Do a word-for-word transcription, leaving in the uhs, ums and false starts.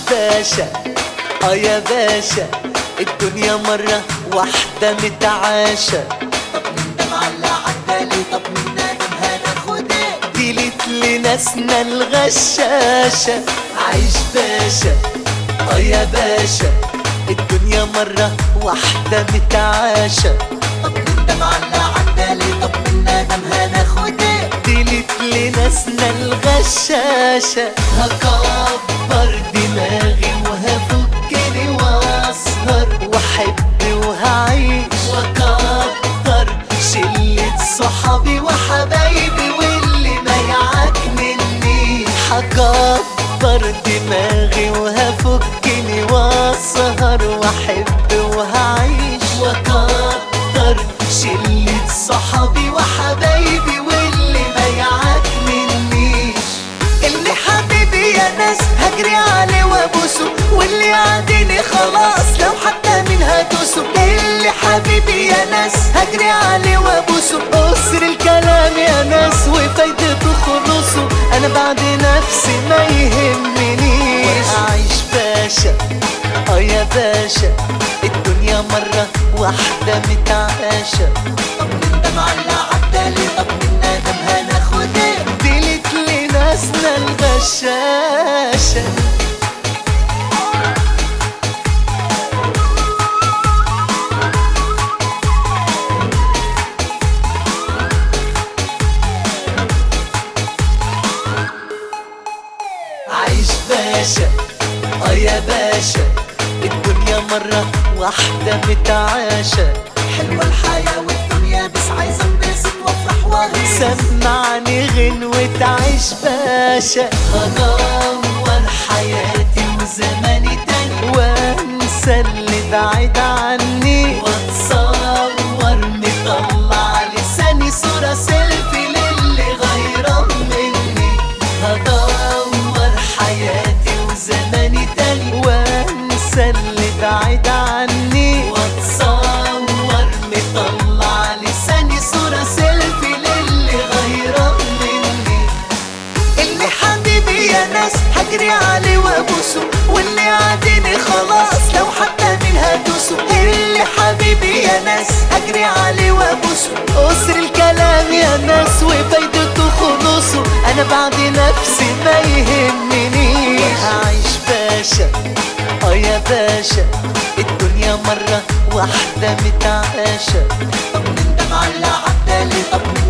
باشا، اه يا باشا، الدنيا مرة واحدة متعاشة. طب نندم على عدالي، طب من ندم هناخد ايه؟ ديلت لناسنا الغشاشة. عيش باشا، اه يا باشا، الدنيا مرة واحدة متعاشة. طب نندم على عدالي، طب من ندم هناخد ايه؟ ديلت لناسنا الغشاشة. هكبر دماغي وهفكني واسهر واحب وهعيش واكتر شلة صحابي وحبايبي واللي ما يعكنني. هكبر دماغي وهفكني واسهر واحب وهعيش واكتر شلة صحابي وحبايبي واللي ما يعكننيش. اللي حبيبي يا ناس هجري عليه وابوسه، واللي يعديني خلاص لو حتى مين هدوسه. اللي حبيبي يا ناس هجري عليه وابوسه، قصر الكلام يا ناس وفايدته خلصه. انا بعد نفسي ما يهمنيش. اعيش باشا، اه يا باشا، الدنيا مرة واحدة متعاشة. طب نندم على عدالي، طب من ندم هناخد ايه؟ ديلت لناسنا الغشاشة. عيش باشا، اه يا باشا، الدنيا مرة واحدة متعاشة. حلوة الحياة والدنيا بس عايزة انبسط وافرح واغيظ. سمعني غنوة عيش باشا. هدور حياتي وزماني تاني وانسى اللي بعيد عني، واتصور مطلع لساني صورة سيلفي للي غيران مني. هدور حياتي وزماني تاني وانسى اللي بعيد عني، واتصور مطلع لساني صورة سيلفي للي غيران مني. اللي حبيبي يا ناس هجري عليه وابوسه، واللي عاديني خلاص لو حتى مين هدوسه. اللي حبيبي يا ناس هجري عليه وابوسه، قصر الكلام يا ناس وفايدته خلصه. انا بعد نفسي ما يهمنيش. هعيش باشا، اه يا باشا، الدنيا مرة واحدة متعاشة. طب نندم على عدالي، طب من